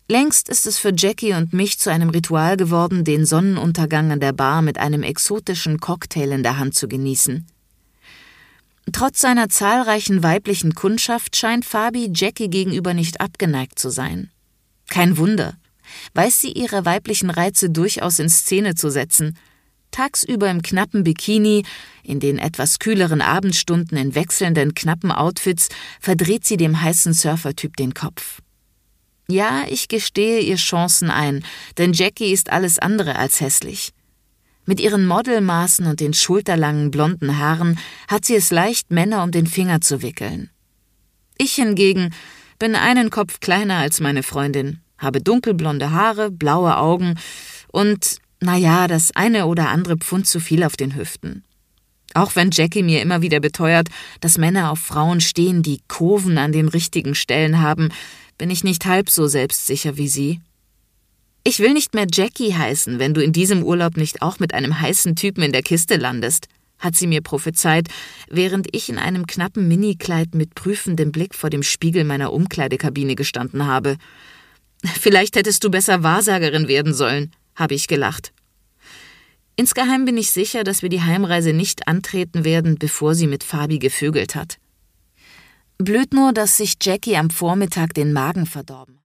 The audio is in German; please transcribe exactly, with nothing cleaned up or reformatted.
Längst ist es für Jackie und mich zu einem Ritual geworden, den Sonnenuntergang an der Bar mit einem exotischen Cocktail in der Hand zu genießen. Trotz seiner zahlreichen weiblichen Kundschaft scheint Fabi Jackie gegenüber nicht abgeneigt zu sein. Kein Wunder, weiß sie ihre weiblichen Reize durchaus in Szene zu setzen. Tagsüber im knappen Bikini, in den etwas kühleren Abendstunden in wechselnden knappen Outfits verdreht sie dem heißen Surfertyp den Kopf. Ja, ich gestehe ihr Chancen ein, denn Jackie ist alles andere als hässlich. Mit ihren Modelmaßen und den schulterlangen blonden Haaren hat sie es leicht, Männer um den Finger zu wickeln. Ich hingegen bin einen Kopf kleiner als meine Freundin, habe dunkelblonde Haare, blaue Augen und, naja, das eine oder andere Pfund zu viel auf den Hüften. Auch wenn Jackie mir immer wieder beteuert, dass Männer auf Frauen stehen, die Kurven an den richtigen Stellen haben, bin ich nicht halb so selbstsicher wie sie. Ich will nicht mehr Jackie heißen, wenn du in diesem Urlaub nicht auch mit einem heißen Typen in der Kiste landest, hat sie mir prophezeit, während ich in einem knappen Minikleid mit prüfendem Blick vor dem Spiegel meiner Umkleidekabine gestanden habe. Vielleicht hättest du besser Wahrsagerin werden sollen, habe ich gelacht. Insgeheim bin ich sicher, dass wir die Heimreise nicht antreten werden, bevor sie mit Fabi gevögelt hat. Blöd nur, dass sich Jackie am Vormittag den Magen verdorben